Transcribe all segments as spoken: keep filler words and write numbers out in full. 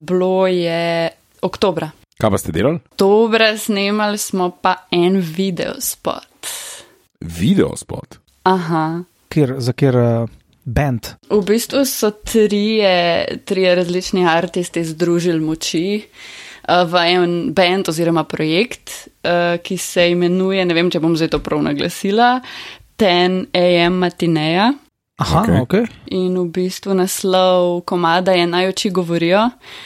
Bilo je oktobra. Kaj pa ste delali? Oktobra snemali smo pa en videospot. Videospot? Aha. Kjer, za kjer uh, band? V bistvu so trije, trije različni artisti združili moči uh, v en band oziroma projekt, uh, ki se imenuje, ne vem, če bom zdaj to prav naglasila, ten a m Matineja. Aha, Ok. ok. In v bistvu naslov komada je Naj oči govorijo.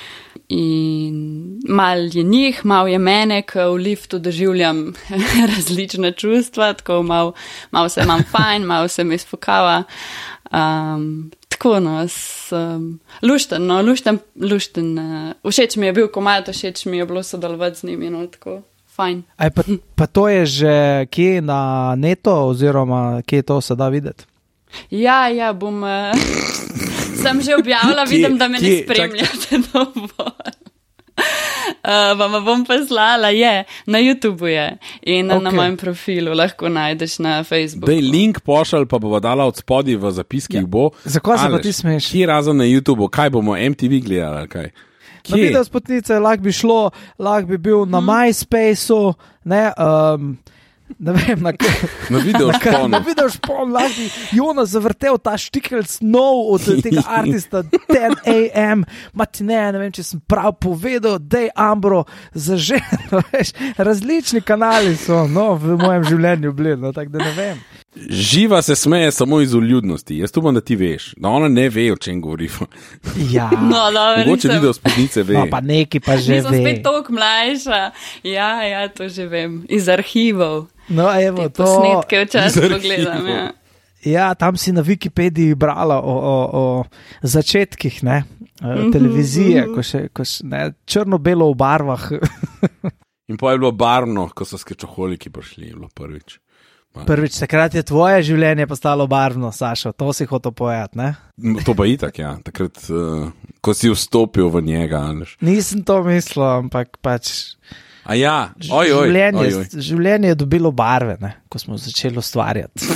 In mal je njih, mal je mene, ko v liftu doživljam različna čustva, tako mal, mal se imam fajn, mal se me izfokava. Um, tako no, sem lušten, no, lušten, lušten. Uh, všeč mi je bil komad, všeč mi je bilo sodelovati z njimi, no, tako fajn. Aj, pa, pa to je že kje na netu, oziroma kje to se da videti? Ja, ja, bom... Uh, sem že objavila, vidim, da me ne kje? spremljate dovolj. Uh, vam bom poslala, je, na YouTubeu je in okay. Na mojem profilu lahko najdeš na Facebooku. Dej link pošalj, pa bova dala od spodaj v zapiskih Ja. bo. Zakaj se pa Aleš, ti smeješ? Kje razen na YouTubeu? Kaj bomo, M T V gledali ali kaj? Na video spotnice lahko bi šlo, lahko bi bil na MySpaceu, ne, um, ne vem, na kaj. Na video Na šponu. video špon, lahko bi Jonas zavrtel ta štikelc nov od tega artista ten a m Matineja, ne vem, če sem prav povedal, Dej Ambro, za ženo, veš, različni kanali so, no, v mojem življenju bili, no, tako da ne vem. Živa se smeje samo iz uljudnosti. Jaz upam, da ti veš. Da ona ne ve, o čem govorimo. Ja, No, dobro, Mogoče nisem, video spotnice ve. no, pa neki pa že nisem ve. spet toliko mlajša. Ja, ja, to že vem. Iz arhivov. No, evo, Te to, posnetke včasih Iz arhivov. pogledam, ja. ja, tam si na Wikipediji brala o, o, o začetkih, ne, eh, televizije, ko še, ko še ne, črno-belo v barvah. In pa je bilo barvno, ko so skečoholiki prišli, je bilo prvič. Prvič, takrat je tvoje življenje postalo barvno, Sašo, to si hotel povedati, ne? To pa itak, ja. Takrat, uh, ko si vstopil v njega. Aleš. Nisem to mislil, ampak pač A ja, oj, oj, življenje, oj, oj. življenje je dobilo barve, ne, ko smo začeli ustvarjati.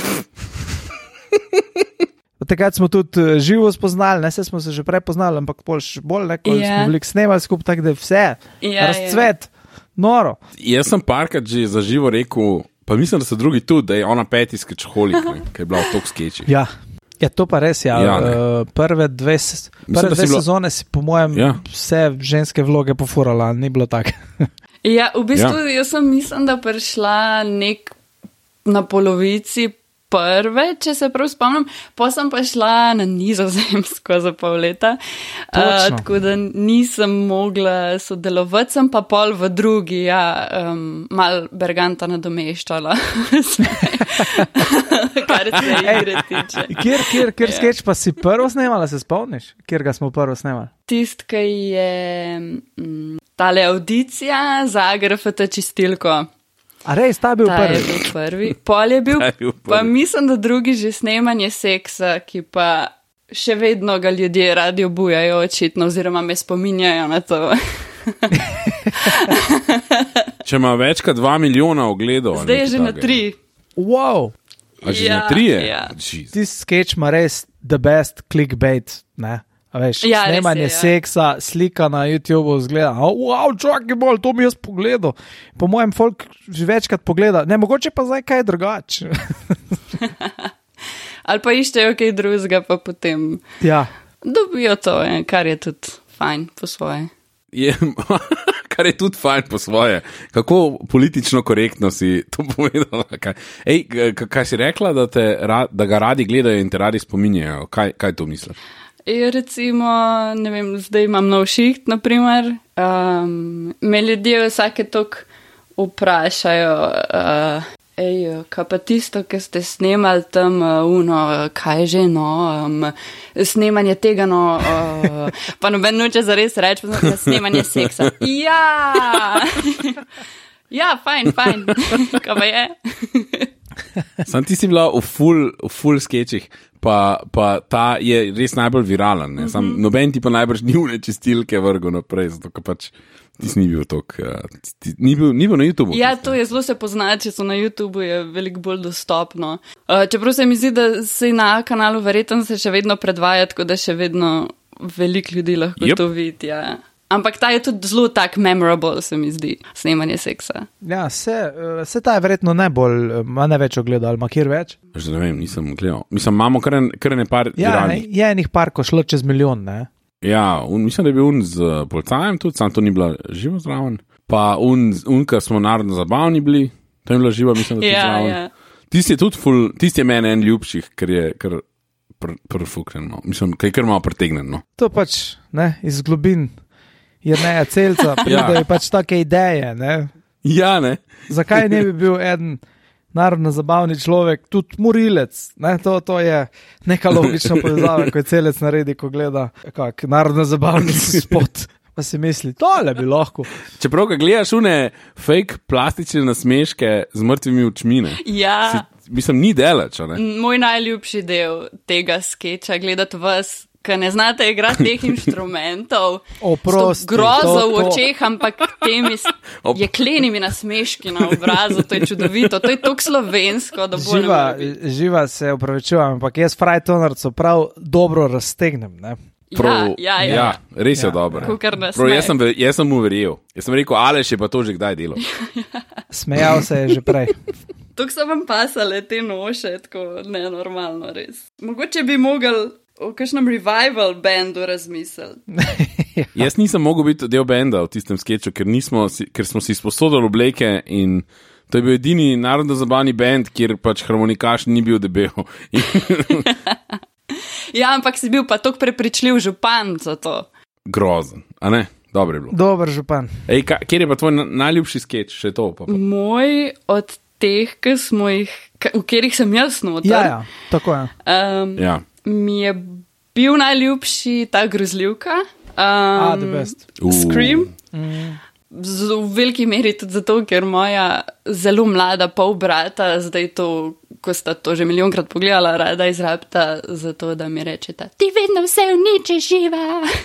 Od takrat smo tudi eh, živo spoznali, ne, se smo se že prej poznali, ampak bolj, bolj ne, ko Ja. smo veliko snemali skupaj, tako da je vse, Ja, razcvet, noro. Jaz sem parkrat že za živo rekel, pa mislim, da so drugi tudi, da je ona peti skečoholik, ki je bila v tok skeči. Ja. Ja, to pa res, ja. Ja, ja uh, prve dve, s- prve da si dve bila- sezone si po mojem Ja. vse ženske vloge pofurala, ni bilo tako. Ja, v bistvu ja. Jaz sem mislim, da prišla nek na polovici prve, če se prav spomnim, pa sem pa šla na Nizozemsko za pol leta, uh, tako da nisem mogla sodelovati, sem pa pol v drugi, ja, um, mal Berganta nadomeščala, kar se igre tiče. Kjer, kjer, kjer Ja. skeč pa si prvo snemala, se spomniš? Kjer ga smo prvo snemali? Tist, ki je mm, tale audicija za G R F T čistilko. A res, ta je bil Ta je prvi. bil prvi. Pol je bil, Ta je bil prvi. pa mislim, da drugi že snemanje seksa, ki pa še vedno ga ljudje radi obujajo očitno, oziroma me spominjajo na to. Če ima več kot dva milijona ogledov. ali Zdaj je nekaj že na takega. tri. Wow, A že Ja, na tri je? ja. Jeez. ti skeč ima res the best clickbait, ne? A veš, Ja, res snemanje je, ja. seksa, slika na YouTubeu zgleda, oh, wow, čakaj bolj, to mi jaz pogledal. Po mojem folk že večkrat pogleda, ne, mogoče pa zdaj kaj drugače. Ali pa iščejo kaj drugega, pa potem Ja, dobijo to, ja, kar je tudi fajn po svoje. Je, kar je tudi fajn po svoje. Kako politično korektno si to povedala. Kaj, Ej, k- kaj si rekla, da, te, ra- da ga radi gledajo in te radi spominjajo? Kaj, kaj to misliš? In recimo, ne vem, zdaj imam nov šiht, naprimer, um, me ljudje vsake tok vprašajo, uh, ej, kaj pa tisto, ki ste snemali tam, uh, uno, kaj že, no, um, snemanje tega, no, uh, pa noben noče zares reči, pa sem snemanje seksa. Ja! Ja, fajn, fajn, kaj pa je? Sam ti si bila v full, v full skečih, pa, pa ta je res najbolj viralen. Ne? Sam, mm-hmm. Noben ti pa najbrž ni une čistilke vrgo naprej, zato ker pač ti ni bil tok, uh, ti, ni, bil, ni bil na YouTubeu. Ja, to je zelo se pozna, če so na YouTubeu, je veliko bolj dostopno. Uh, čeprav se mi zdi, da se na kanalu verjetno se še vedno predvaja, tako da še vedno veliko ljudi lahko Yep. yep. to vidi. Ja. Ampak ta je tudi zelo tak memorable, se mi zdi, snemanje seksa. Ja, se, se ta je verjetno najbolj, ima največ ogledal, ima kjer več? Že ne vem, nisem gledal. Mislim, imamo kar, en, kar ne par Ja, viralnih. je enih par, ko šlo čez milijon, ne? Ja, un, mislim, da je bil un z policajem tudi, sam to ni bila živo zraven. Pa un, un kar smo narodno zabavni bili, to je bila živa, mislim, da tudi Ja, zraven. ja. Tisti je tudi ful, tisti je meni en ljubših, ker je kar prfuknen, no. Mislim, kaj kar malo pretegnen, no. To pač, ne, iz globin Jerneja Celca pridejo Ja. pač take ideje, ne? Ja, ne. Zakaj ne bi bil eden narodno zabavni človek, tudi morilec, ne? To, to je neka logična povezava, ko je Celec naredi, ko gleda kak narodno zabavni spot. Pa si misli, tole bi lahko. Čeprav, ko gledaš une fake plastične nasmeške z mrtvimi očmi, ne. Ja. Si, mislim, ni deleč, a ne. Moj najljubši del tega skeča je gledati vas, ki ne znate igrati teh inštrumentov. Oprosti, S to grozo to- v to- očeh, ampak temi s- Op- jeklenimi nasmeški na obrazu, to je čudovito, to je tako slovensko, da bolj ne Živa, more biti. živa se opravičujem, ampak jaz frajtonarco prav dobro raztegnem, ne? Prav, ja, ja, ja. ja, res je Ja. dobro. Kakor nasmeh. Prav, jaz, sem, ve- jaz sem mu verjel. Jaz sem rekel, Aleš je pa to že kdaj delal. Smejal se je že prej. Tukaj so vam pasale te noše, tako nenormalno res. Mogoče bi mogel o kakšnem revival bandu razmisliti. Jaz nisem mogel biti del benda v tistem skeču, ker, nismo, si- ker smo si sposodili obleke in to je bil edini narodno zabavni bend, kjer pač harmonikaš ni bil debel. Ja, ampak si bil pa tako prepričljiv župan za to. Grozen, a ne? Dobro je bilo. Dober župan. Ej, ka, kjer je pa tvoj na, najljubši skeč, še to? Pa, pa. Moj od teh, ki smo jih, k- v katerih sem jaz noter, Ja, ja, tako je. um, Ja. mi je bil najljubši ta grozljivka. Um, Ah, the best. Uh. Scream. Z, v veliki meri tudi zato, ker moja zelo mlada pol brata, zdaj to, ko sta to že milijonkrat pogledala, rada izrabta za to, da mi rečeta, ti vedno vse uniči živa.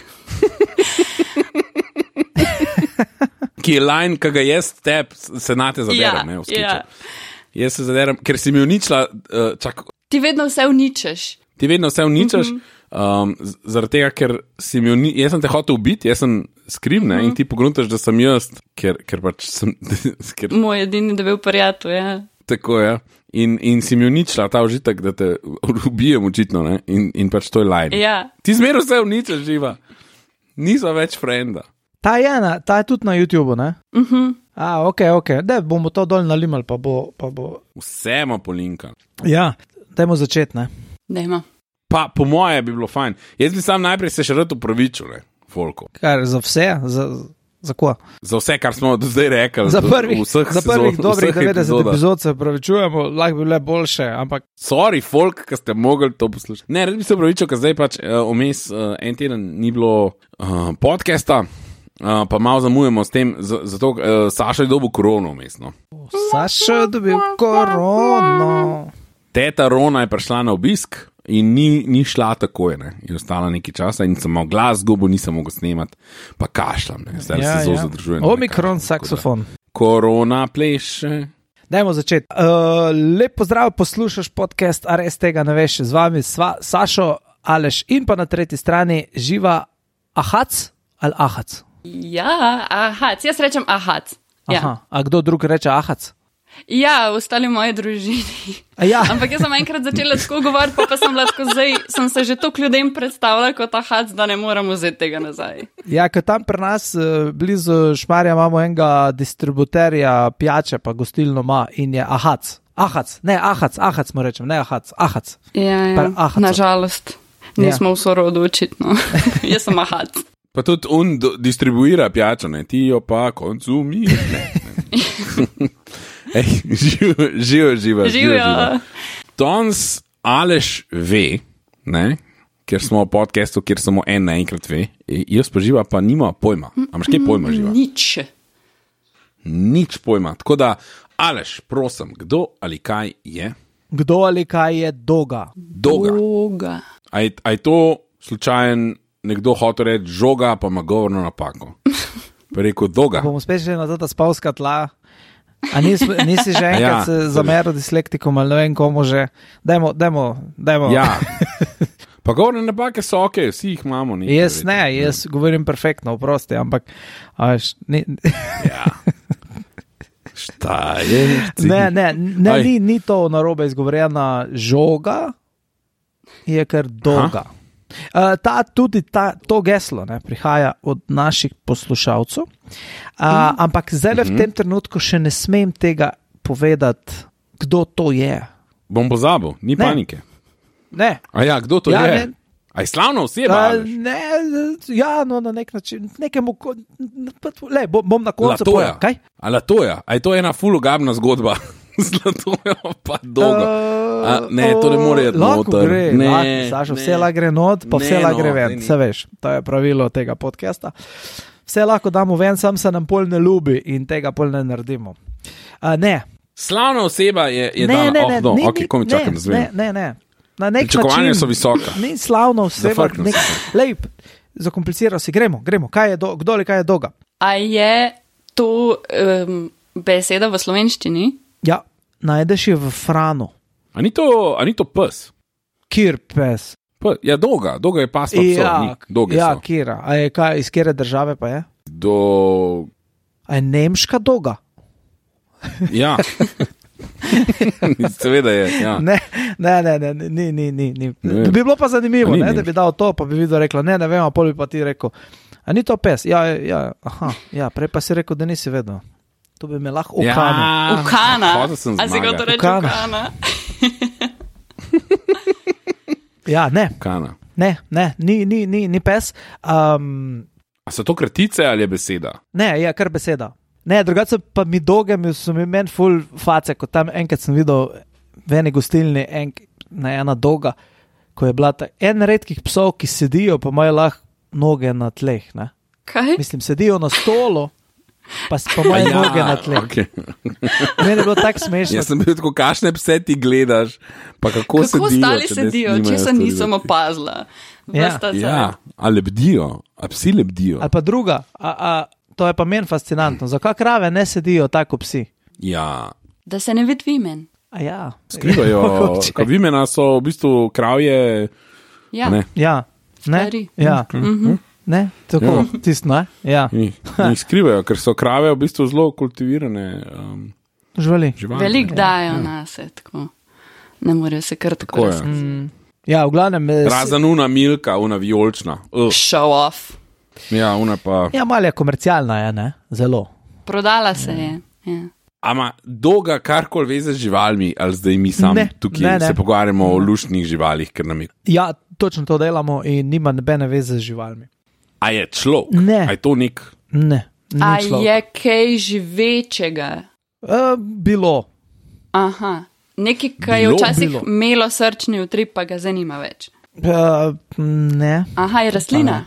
Ki je line, ki ga jaz tep se nate zaderem, Ja, ne, v skeču. ja. Jaz se zaderem, ker si mi uničila, uh, čak, Ti vedno vse uničeš. ti vedno vse uničaš, Mhm. um, z- zaradi tega, ker si mi uni, jaz sem te hotel ubiti, jaz sem Scream, ne, Mhm. in ti pogruntaš, da sem jaz, ker, ker pač sem, ker, Moj edini debel prijatelj, ja. tako je. Ja. In, in si mi uničila ta užitek, da te ubijem očitno, ne, in, in pač to je line. Ja. Ti zmeraj vse uničaš, živa. Nisva več frenda. Ta je, na, ta je tudi na YouTubu, ne? Uh -huh. A, ok, ok, da bomo to dol nalimali, pa bo. Pa bo. Vse ima polinka. Ja, dajmo začeti, ne? Dajmo. Pa po moje bi bilo fajn. Jaz bi sam najprej se še rad upravičil, ne, folko. Kar za vse, za, za ko? Za vse, kar smo do zdaj rekli. Za do- prvih, v vseh za prvih sezon- dobrih vseh devetdeset epizodah. epizod se pravičujemo, lahko bi bile boljše, ampak Sorry, folk, ki ste mogli to poslušati. Ne, rad bi se upravičil, ker zdaj pač uh, vmes uh, en teden ni bilo uh, podcasta, uh, pa malo zamujamo s tem, z- zato uh, Saša je dobil korono vmes. No. Saša je dobil korono. Teta Rona je prišla na obisk in ni, ni šla takoj, ne, in ostala nekaj časa in sem imel glas zgubo, nisem mogel snemati, pa kašljam, ne, zdaj ja, se zelo ja. zadržujem. da ne Omikron kašljam, tako da. saksofon. Korona pleše. Dajmo začeti. Uh, lep pozdrav, poslušaš podcast, a res tega ne veš, z vami sva, Sašo, Aleš in pa na tretji strani živa Ahac ali Ahac. Ja, aha, jaz rečem aha. Ja. Aha, a kdo drug reče Ahac? Ja, ostali moji družini. A ja. Ampak jaz sem enkrat začela tako govoriti, pa, pa sem lahko zdaj, sem se že toliko ljudem predstavljala kot ahac, da ne moramo vzeti tega nazaj. Ja, ker tam pri nas eh, blizu Šmarja imamo enega distributerja pijače, pa gostilno ima in je Ahac. Ahac, ne Ahac, Ahac mu rečem, ne Ahac, Ahac. Ja, Pa ja. ahacu. Nažalost, nismo v sorodu očitno. Jaz sem ahac. Pa tudi on do, distribuira pijačo, ne, ti jo pa konzumira. Ne, ne. Ej, živo, živo, živo. Živijo. Danes Aleš ve, ne, ker smo v podcastu, kjer samo en naenkrat ve, e, jaz pa živa pa nima pojma. A imaš kaj pojma živa? Nič. Nič pojma. Tako da, Aleš, prosim, kdo ali kaj je? Kdo ali kaj je doga? Doga. Boga. A je, a je to slučajen nekdo hotel reči žoga, pa ima govorno napako? Pa je rekel doga. Bomo spet šli na ta spavska tla. A nisi, nisi že enkrat Ja, ja, zameril dislektikom ali ne vem komu že? Dajmo, dajmo, dajmo. Ja. Pa govorne napake so ok, vsi jih imamo. Nekaj, Jaz ne, jaz ne. Govorim perfektno, oprosti, ampak až, ne, ja. Šta je? ne, ne, ne ni, ni to narobe izgovorjena žoga, je kar dolga. Uh, ta, tudi ta, to geslo ne, prihaja od naših poslušalcev, uh, mm. ampak zdaj mm-hmm. v tem trenutku še ne smem tega povedati, kdo to je. Bom pozabil, ni ne. panike. Ne. A ja, kdo to ja, je? Ne. A je slavna oseba? Uh, ne, ja, no, na nek način. Nekemu, le, bom, bom na koncu povedal. Kaj? A Latoja, a je to ena fulogabna zgodba? Z Latojo pa dolgo. Uh, a, ne, to ne more iti noter. Gre, ne, lahko, Sašo, vse la gre not, pa ne, vse la no, gre ven. Se veš, to je pravilo tega podcasta. Vse lahko damo ven, sam se nam pol ne ljubi in tega pol ne naredimo. Uh, ne. Slavna oseba je, je ne, dala, ne, oh, ne, no, ni, ok, ko mi čakam, zvem. Ne, ne, ne. Na nek Pričakovanja način, so visoka. Ni slavna oseba. Nek, lej, zakompliciral si, gremo, gremo. Kaj je do, kdo ali kaj je doga? A je to um, beseda v slovenščini? Ja, najdeš je v Franu. A ni to, a ni to pes? Kjer pes? Pa, ja, dolga, dolga je pas pa psov, ja, ni, dolge ja, so. Ja, kjera. A je kaj, iz kjere države pa je? Do... A je nemška doga? Ja. Seveda je, ja. Ne, ne, ne, ne, ni, ni, ni, ni. Bi bilo pa zanimivo, ni, ne, ni. da bi dal to, pa bi videl rekla, ne, ne vem, a pol bi pa ti rekel, a ni to pes? Ja, ja, aha, ja, prej pa si rekel, da nisi vedel. To bi me lahko ukana. Ja, ukana. A si ga to reče ukana? Ukana. Ja, ne. Ukana. Ne, ne, ni, ni, ni, ni pes. Um, a so to kratice ali je beseda? Ne, je kar beseda. Ne, drugače pa mi dolge, mi so mi meni ful face, ko tam enkrat sem videl v eni gostilni en, na ena dolga, ko je bila ta, en redkih psov, ki sedijo, pa imajo lahko noge na tleh, ne? Kaj? Mislim, sedijo na stolu, pa pa imajo ja, noge na tleh. Okay. Meni je bilo tako smešno. Jaz sem bil tako, kakšne pse ti gledaš, pa kako, kako sedijo. Kako stali sedijo, če se nisem opazila. Ja, ja, a lebdijo, a psi lebdijo. Ali pa druga, a, a to je pa meni fascinantno. Zakaj krave ne sedijo tako psi? Ja. Da se ne vidi vimen. A ja. Skrivajo, ko vimena so v bistvu kravje. Ja. Ne. Ja. Ne? Stari. Ja. Mm-hmm. Ne? Tako, Ja. tisto, ne? Ja. Njih, njih skrivajo, ker so krave v bistvu zelo kultivirane um, Živali. živali. Velik Ja. dajo nase, tako. Ne morejo se kar tako Tako je. razkriti. Mm. Ja, v glavnem. eh, Razen una milka, una vijolična. Uh. Show off. Ja, una pa. Ja, malo je komercialna, je, ne? Zelo. Prodala se je. Ja. Ama dolga karkoli veze z živalmi, ali zdaj mi sam Ne, tukaj ne, ne. se pogovarjamo o luštnih živalih, ker nam je. Ja, točno to delamo in nima nobene veze z živalmi. A je človek? Ne. A je to nek? Ne. ni A človek. je kaj živečega? Uh, bilo. Aha. Nekaj, kar je Bilo, včasih bilo. imelo srčni utrip, pa ga zanima več. Uh, ne. Aha, je rastlina.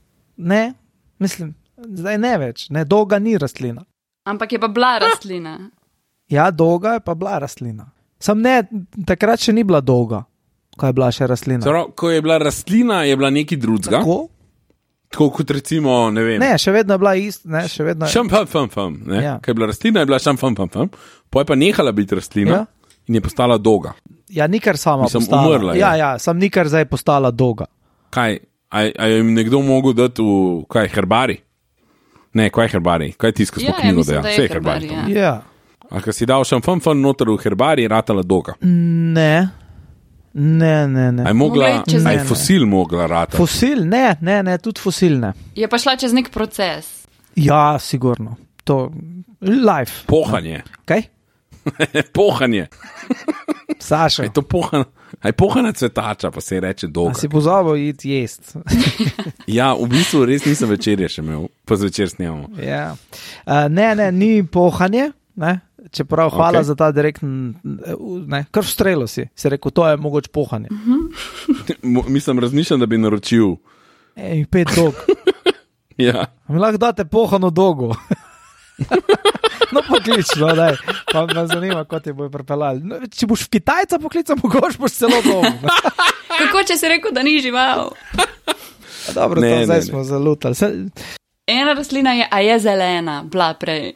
Ne. Mislim, zdaj ne več. Ne, dolga ni rastlina. Ampak je pa bila rastlina. Ja, dolga je pa bila rastlina. Sam ne, takrat še ni bila dolga, ko je bila še rastlina. Zaro, ko je bila rastlina, je bila nekaj drugega. Tako? Tako kot recimo, ne vem. Ne, še vedno je bila ista. Ne, še vedno je. Šam, fam, fam, fam. Ja. Ko je bila rastlina, je bila šam, fam, fam, fam. Po je pa nehala biti rastlina Ja. in je postala dolga. Ja, nikar sama Mislim, postala. umrla je. Ja, ja, sam nikar zdaj postala dolga. Kaj, a, a je jim nekdo mogel dati v, kaj, herbari? Ne, kaj je herbari? Kaj je tisto, ko smo Ja, ja, knjigo mislim, dejali? da je Vse je herbari, herbari. ja. Ja. A ko si dal šam, fam, fam, noter v herbari, je ratala dolga. Ne. Ne, ne, ne. A je mogla, Mogla iti čez- a je Ne, ne. fosil mogla ratati? Fosil? Ne, ne, ne, tudi fosil ne. Je pa šla čez nek proces. Ja, sigurno. To life. Pohanje. Kaj? Pohanje. Saša, A je to pohana, a je pohana cvetača, pa se je reče a dolga. si pozabil iti jest. Ja, v bistvu res nisem večerje še imel, pa zvečer snemamo. Ja. Uh, ne, ne, ni pohanje, ne? Čeprav hvala Ok. za ta direktn, ne, kar v strelu si, si rekel, to je mogoče pohanje. Mo- Mislim, razmišljam, da bi naročil. Ej, pet dog. Ja. A mi lahko date pohano dogo. No, poklič, no, daj. Pa me zanima, ko ti bojo pripeljali. No, če boš v Kitajca poklical, mogoče boš celo dolgo. Kako, če si rekel, da ni žival? Dobro, Ne, to, zdaj ne, smo zalutali. Se, Ena rastlina je, a je zelena, bila prej.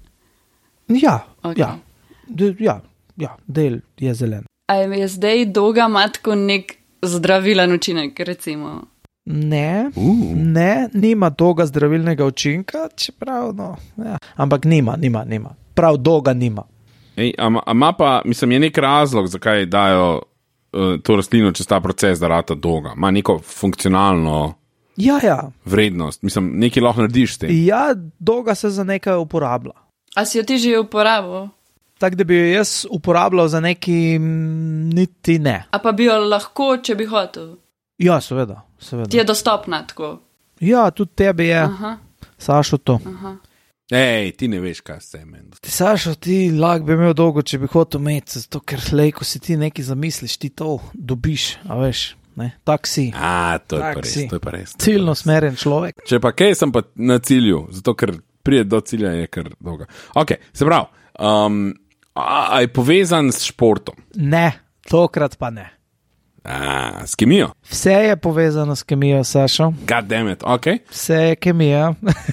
ja, Ok. ja, D, ja, ja, del je zelen. A je zdaj dolga matko nek zdravilen učinek, recimo. Ne, Uh. ne, nima dolga zdravilnega učinka, čeprav, no, ja. Ampak nima, nima, nima. Prav dolga nima. Ej, a ima pa, mislim, je nek razlog, zakaj dajo uh, to rastlino čez ta proces, da rata dolga. Ima neko funkcionalno Ja, ja. vrednost. Mislim, nekaj lahko narediš s tem. Ja, dolga se za nekaj uporablja. A si jo ti že uporabil? Tako da bi jo jaz uporabljal za neki, niti ne. A pa bi jo lahko, če bi hotel? Ja, seveda, seveda. Ti je dostopna tako? Ja, tudi tebi je, Aha, Sašo, to. aha. Ej, ti ne veš, kaj se je meni. Ti, Sašo, ti lahko bi imel dolgo, če bi hotel imeti, zato ker lej, ko si ti nekaj zamisliš, ti to dobiš, a veš, ne, tak si. A, to je Tak pa res, si. to je pa res. to je pa Ciljno res. smeren človek. Če pa kaj, sem pa na cilju, zato ker pride do cilja je kar dolga. Ok, se pravi, um, a, a je povezan s športom? Ne, tokrat pa ne. A, s kemijo? Vse je povezano s kemijo, Sašo. God damn it, ok. Vse je kemija.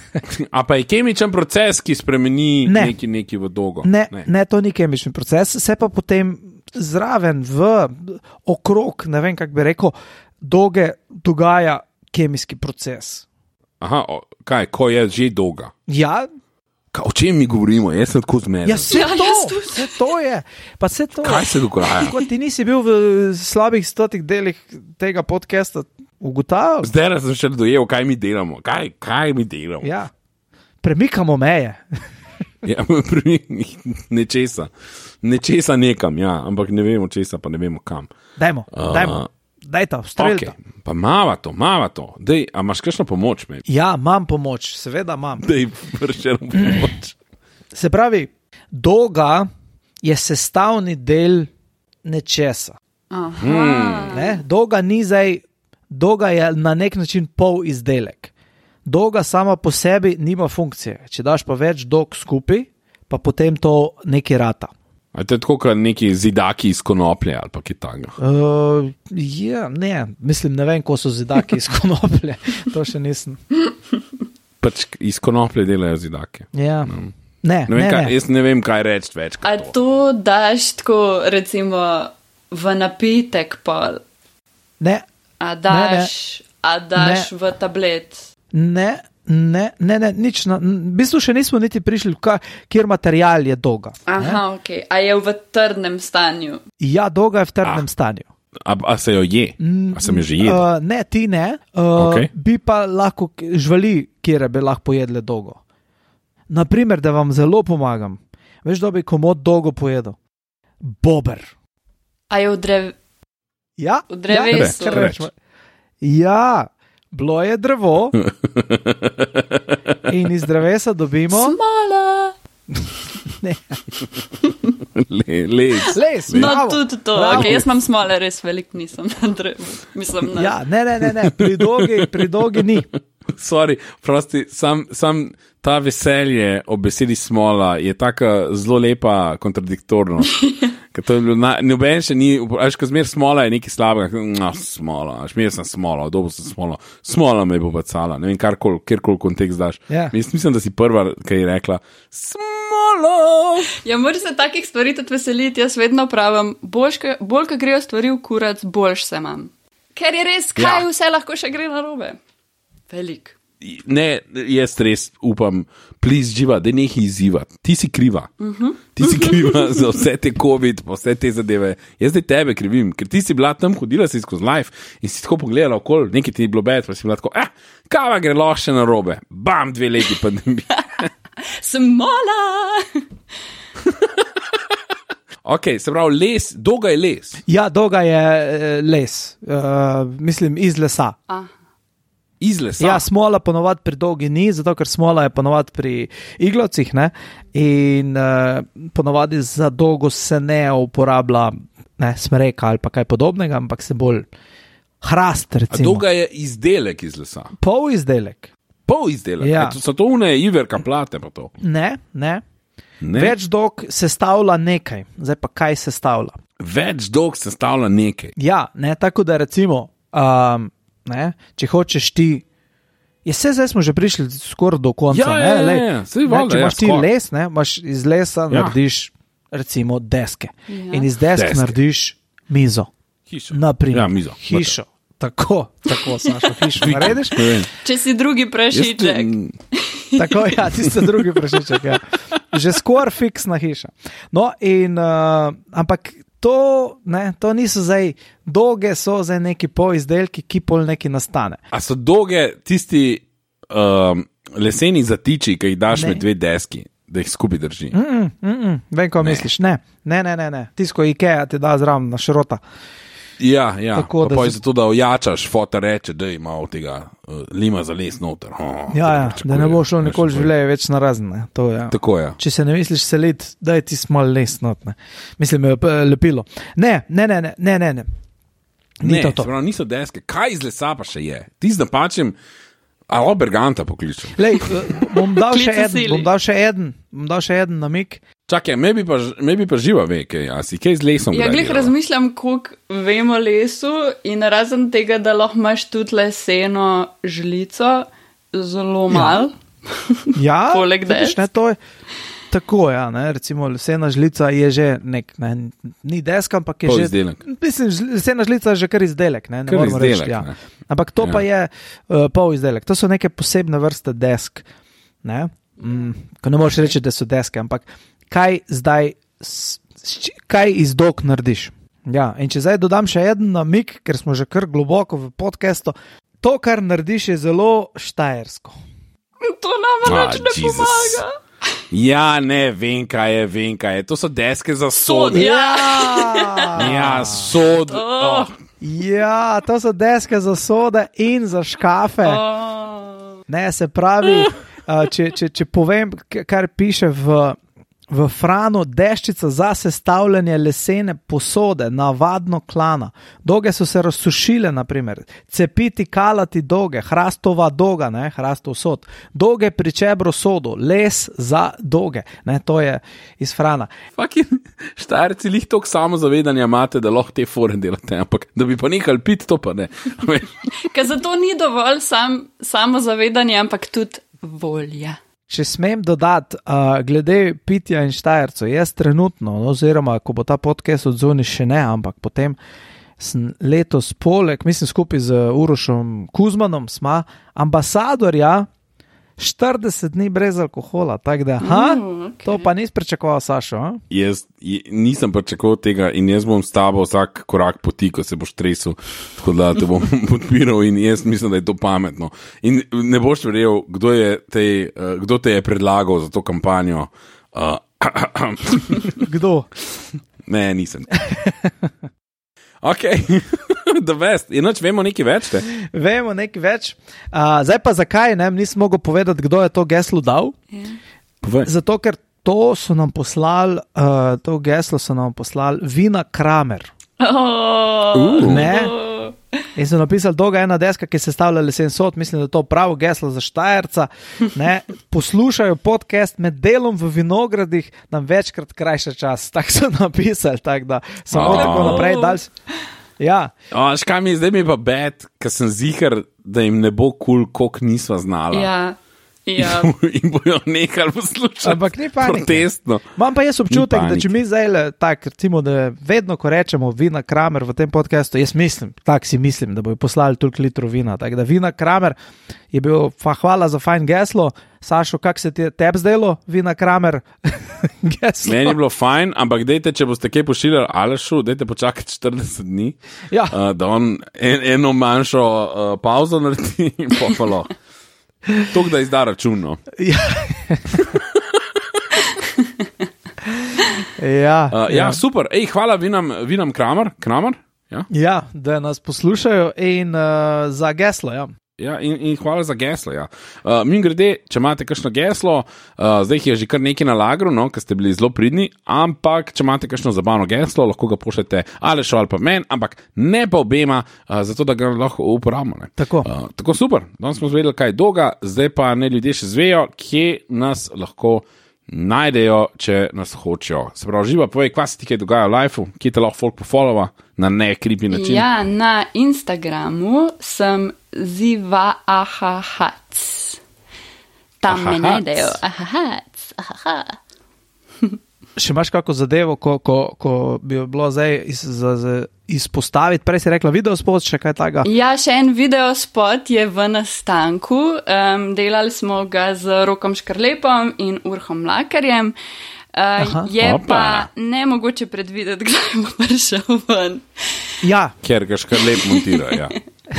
A pa je kemičen proces, ki spremeni Ne. neki, neki v dolgo? Ne, ne. ne, to ni kemični proces, se pa potem zraven v okrog, ne vem, kako bi rekel, dolge dogaja kemijski proces. Aha, o, kaj, ko je že dolga? Ja, Ka, o čem mi govorimo? Jaz sem tako zmeden. ja, vse Ja, to, jaz tudi. vse to je. Pa vse to Kaj se dogaja? Kot ti nisi bil v slabih stotih delih tega podcasta, ugotavljal? Zdaj sem še dojel, kaj mi delamo. Kaj, kaj mi delamo? Ja, premikamo meje. Ja, pri nečesa. Nečesa nekam, ja, ampak ne vemo česa, pa ne vemo kam. Dajmo, A. dajmo. Daj ta, strelj. Okay. Pa mava to, mava to. Dej, a imaš kakšno pomoč? Me? Ja, imam pomoč, seveda imam. Dej, vršeno pomoč. Se pravi, dolga je sestavni del nečesa. Aha. Ne? Dolga ni zdaj, dolga je na nek način pol izdelek. Dolga sama po sebi nima funkcije. Če daš pa več dolg skupaj, pa potem to nekaj rata. A to je tako, kot neki zidaki iz konoplje ali pa kaj takega. Uh, ja, ne, mislim, ne vem, ko so zidaki iz konoplje. To še nisem. Pač iz konoplje delajo zidake. Ja. Ne, Ne ne, vem, ne. kaj, jaz ne vem, kaj reči več. A kot to. to daš tako, recimo, v napitek pol? Ne, A daš, a daš Ne. v tablet? ne, ne, ne, ne, nič. Na, v bistvu še nismo niti prišli, ka, kjer material je dolga. Aha, ok. A je v trdnem stanju? Ja, dolga je v trdnem A. stanju. A, a se jo je? A sem jo že jedel? Uh, ne, ti ne. Uh, Okej. Bi pa lahko k- živali, kjer bi lahko pojedle dolgo. Naprimer, da vam zelo pomagam. Veš, da bi komod dolgo pojedel. Bober. A je v drev... Ja, V drevesu. Ja, kar Reč. rečemo. Ja, bilo je drevo in iz drevesa dobimo Smola! ne, Le, les. les. No, bravo, tudi to. bravo. Okay, jaz imam smole, res velik nisem na drevu. Mislim, na... Ja, ne, ne, ne, ne. Pri dolgi, pri dolgi ni. Sorry, prosti, sam, sam ta veselje ob besedi smola je tako zelo lepa kontradiktorno. Ker to je bilo, na- noben še ni, veš, ko zmer smola je nekaj slabega, no, smola, až mi sem smola, dobo sem smola, smola me bo bacala, ne vem, karkoli, kjerkoli kontekst daš. Ja. Jaz mislim, da si prva, ki je rekla, smolo. Ja, moraš se takih stvari tudi veseliti. Jaz vedno pravim, bolj, bolj ko grejo stvari v kurac, boljš se imam. Ker je res, kaj Ja. vse lahko še gre narobe. Velik. Ne, jaz res upam, pliz živa, da nekaj izziva. Ti si kriva. Uh -huh. Ti si kriva za vse te COVID, pa vse te zadeve. Jaz zdaj tebe krivim, ker ti si bila tam, hodila si skozi life in si tako pogledala okoli, nekaj ti je bilo bed, pa si bila tako, eh, kava gre loše na robe, bam, dve leti pandemije. Smola! Ok, se pravi, les, dolga je les. Ja, dolga je eh, les, uh, mislim iz lesa. Ah, Iz lesa. Ja, smola ponovadi pri dolgi ni, zato ker smola je ponovadi pri iglovcih, ne? In uh, ponovadi za dolgo se ne uporablja ne, smreka ali pa kaj podobnega, ampak se bolj hrast, A recimo. dolga je izdelek iz lesa. Pol izdelek. Pol izdelek. Ja. Ja. So to une iverka plate pa to. Ne, ne. Ne? Več dolg sestavlja nekaj, zdaj pa kaj sestavlja. Več dolg sestavlja nekaj. Ja, ne, tako da recimo, um, ne, če hočeš ti, je vse zdaj smo že prišli skoraj do konca. Ja, ne, ja, ja, lej, ja, saj ne, valjda, če ja, imaš ti skoraj. les, ne, imaš iz lesa Ja. narediš recimo deske Ja. in iz desk Deske. narediš mizo. Hišo. Naprimer, Ja, mizo. hišo. Tako, tako, Sašo, hišo narediš. Ne vem. Če si drugi prašiček. Jaz- Tako, ja, tiste drugi prašiček, ja. Že skoraj fiksna hiša. No, in, uh, ampak to, ne, to niso zdaj, doge so zdaj neki poizdelki, ki pol neki nastane. A so doge tisti um, leseni zatiči, ki jih daš Ne. med dve deski, da jih skupaj drži? Mm, mm, mm, vem, ko Ne. misliš. Ne, ne, ne, ne, ne. Tisko Ikea ti da zraven na širota. Ja, ja. Tako, Pa da pa je z- zato, da ojačaš, foto reče, da ima od tega uh, lima za les noter. Oh, Ja, ja, da ne bo šlo nikoli življenje. življenje več na razne. To je. Tako je. Če se ne misliš seliti, da je ti smal les notne. Mislim, eh, p- lepilo. Ne, ne, ne, ne, ne, ne. ne. Ni Ne, to to. se pravi, niso deske. Kaj iz lesa pa še je? Ti z napačem, a Oberganta pokličem. Lej, eh, bom dal še Klice eden, sili. bom dal še eden, bom dal še eden namig. Čakaj, me bi pa, me bi pa živa ve, kaj, a si kaj z lesom? Ja, kdaj glih delala? razmišljam, koliko vem o lesu in razen tega, da lahko imaš tudi leseno žlico, zelo mal. Ja, Poleg vidiš, desk. ne, to je tako, ja, ne, recimo lesena žlica je že nek, ne, ni deska, ampak je Pol že, izdelek. mislim, žl- lesena žlica je že kar izdelek, ne, ne Kar moramo reči, izdelek, ja. ne. Ampak to Ja. ja. pa je uh, pol izdelek, to so neke posebne vrste desk, ne, mm, ko ne moreš reči, da so deske, ampak kaj zdaj, s, s, či- kaj iz dog narediš. Ja, in če zdaj dodam še en namig, ker smo že kar globoko v podcastu, to, kar narediš, je zelo štajersko. To nam Ah, več ne Jesus. pomaga. Ja, ne, vem kaj je, vem kaj je. To so deske za sod. Sod, Ja, ja. ja sod. Oh. Oh. Ja, to so deske za sode in za škafe. Oh. Ne, se pravi, uh, če, če, če povem, k- kar piše v, v Franu, deščica za sestavljanje lesene posode, navadno klana. Doge so se razsušile, naprimer, cepiti kalati doge, hrastova doga, ne, hrastov sod, doge pri čebro sodu, les za doge. Ne, to je iz Frana. Fucking štajerci lih toliko samozavedanja imate, da lahko te fore delate, ampak da bi pa nehali piti, to pa ne. Ker zato ni dovolj sam, samozavedanje, ampak tudi volja. Če smem dodati, uh, glede pitja in štajercev, jaz trenutno, oziroma ko bo ta podcast odzvoni, še ne, ampak potem sem letos poleg, mislim skupaj z Urošom Kuzmanom, sma ambasadorja štirideset dni brez alkohola. Tako da, ha, Mm, okej. to pa nisi pričakoval, Sašo. A? Jaz je- nisem pričakoval tega in jaz bom s tabo vsak korak poti, ko se boš tresel, tako da te bom podpiral in jaz mislim, da je to pametno. In ne boš verjel, kdo, je tej, uh, kdo te je predlagal za to kampanjo. Uh, Kdo? ne, nisem. Ok, the best. Je noč vemo nekaj več, te? Vemo nekaj več. Uh, zdaj pa zakaj, ne, nisem mogel povedati, kdo je to geslo dal. Povej. Zato, ker to so nam poslali, uh, to geslo so nam poslali Vina Kramer. Oh. Uh. Ne. In so napisali, dolga ena deska, ki se stavlja lesen sod, mislim, da je to pravo geslo za Štajerca. Ne, poslušajo podcast med delom v vinogradih, nam večkrat krajša čas. Tako so napisali, tako da samo Oh. tako naprej. Dal... Ja, O, škaj mi je, zdaj mi je pa bed, ker sem zihar, da jim ne bo kul, cool, koliko nisva znala. Ja, ja. In bojo nehali poslušati. Ampak ni panike. Protestno. imam pa jaz občutek, da panike. če mi zdaj le tako, recimo, da vedno, ko rečemo Vina Kramer v tem podkastu, jaz mislim, tako si mislim, da bojo poslali toliko litrov vina. Tako da Vina Kramer je bil, fa, hvala za fajn geslo. Sašo, kak se ti je tebi zdelo, Vina Kramer? geslo. Meni je bilo fajn, ampak dejte, če boste kaj pošiljali Alešu, dejte počakati štirideset dni, Ja. uh, da on en, eno manjšo uh, pauzo naredi in popalo. To, da izda račun. No. Ja. ja, Uh, ja, super. Ej, hvala Vinam, Vinam Kramer. Kramer? Ja? ja, da nas poslušajo in uh, za geslo. Ja. Ja, in, in hvala za geslo. Ja. Uh, Min grede, če imate kakšno geslo, uh, zdaj jih je že kar nekaj na lagru, no, ker ste bili zelo pridni, ampak če imate kakšno zabavno geslo, lahko ga pošljete ali šo ali pa meni, ampak ne pa obema, uh, zato da ga lahko uporabimo. ne. Tako. Uh, tako super, danes smo zvedeli, kaj je doga, zdaj pa ne ljudje še zvejo, kje nas lahko najdejo, če nas hočejo. Se pravi, živa, povej, kaj se ti kaj dogaja v lifeu, kje te lahko folk pofollowa na ne creepy način. Ja, na Instagramu sem zivaahahac. Tam me Ahahac. najdejo. Ahahac. Ahaha. Še imaš kako zadevo, ko, ko, ko bi bilo zdaj iz, za, za izpostaviti? Prej si rekla videospot, še kaj takega? Ja, še en videospot je v nastanku. Um, delali smo ga z Rokom Škrlepom in Urhom Mlakarjem. Uh, je Opa. pa nemogoče predvideti, kdaj bo prišel ven. Ja. Ker ga Škrlep montira, ja.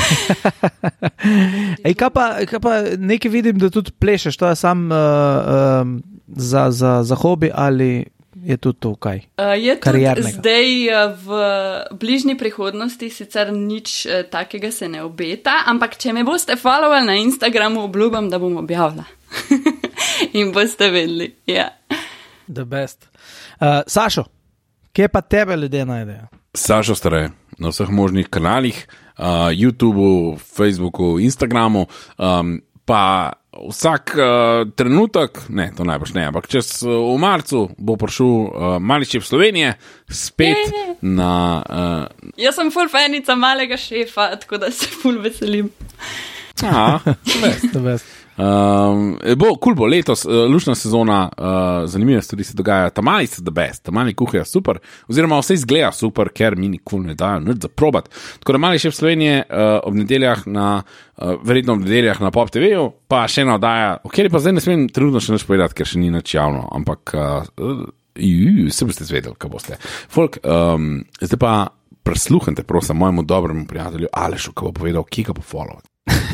Ej, kaj pa, kaj pa nekaj vidim, da tudi plešeš, to je sam uh, um, za, za, za hobi ali je tudi to kaj? Uh, je tudi Kariernega. zdaj uh, v bližnji prihodnosti, sicer nič uh, takega se ne obeta, ampak če me boste followali na Instagramu, obljubam, da bom objavila. In boste vedeli, ja. The best. Uh, Sašo, kje pa tebe ljudje najdejo? Sašo Stare, na vseh možnih kanalih, uh, YouTubeu, Facebooku, Instagramu, um, pa vsak uh, trenutek, ne, to najbrž ne, ampak čez uh, v marcu bo prišel uh, Mali šef Slovenije spet Je. na... Uh, Jaz sem ful fanica malega šefa, tako da se ful veselim. aha, The best. Um, bo, kul bo letos, uh, luštna sezona, uh, zanimive stvari se dogajajo, tamali so the best, tamali kuhajo super, oziroma vse izgleda super, ker mi nikoli ne dajo nič za probat. Tako da Mali šef Slovenije uh, ob nedeljah na, uh, verjetno ob nedeljah na Pop te veju, pa še ena oddaja, o kateri pa zdaj ne smem trenutno še nič povedati, ker še ni nič javno, ampak uh, uh, se boste zvedeli, kaj boste. Folk, um, zdaj pa presluhnite, prosim, mojemu dobremu prijatelju Alešu, ki bo povedal, kje ga bo followati.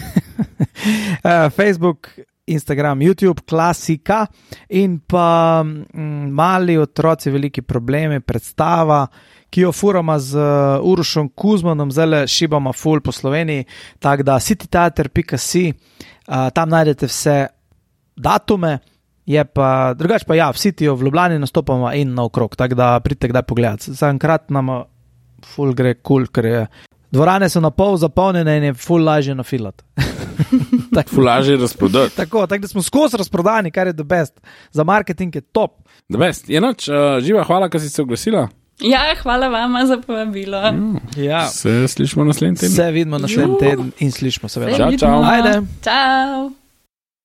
Uh, Facebook, Instagram, YouTube, klasika in pa mm, Mali otroci, veliki problemi, predstava, ki jo furamo z uh, Urošom Kuzmanom, zdaj šibamo ful po Sloveniji, tako da cityteater pika si, uh, tam najdete vse datume, je pa, drugače pa ja, v Cityju v Ljubljani nastopamo in naokrog, tako da pridite kdaj pogledati. Zaenkrat nam ful gre kul, cool, ker je dvorane so na pol zapolnjene in je ful lažje nafilati. Fulaže razprodati. Tako, tako da smo skozi razprodani, kar je the best. Za marketing je top. The best. Je noč, uh, Živa, hvala, ker si se oglasila. Ja, hvala vama za povabilo. Mm. Ja. Se slišimo naslednji teden. Se vidimo naslednji teden in slišimo seveda. Čau, čau. Ajde. Čau.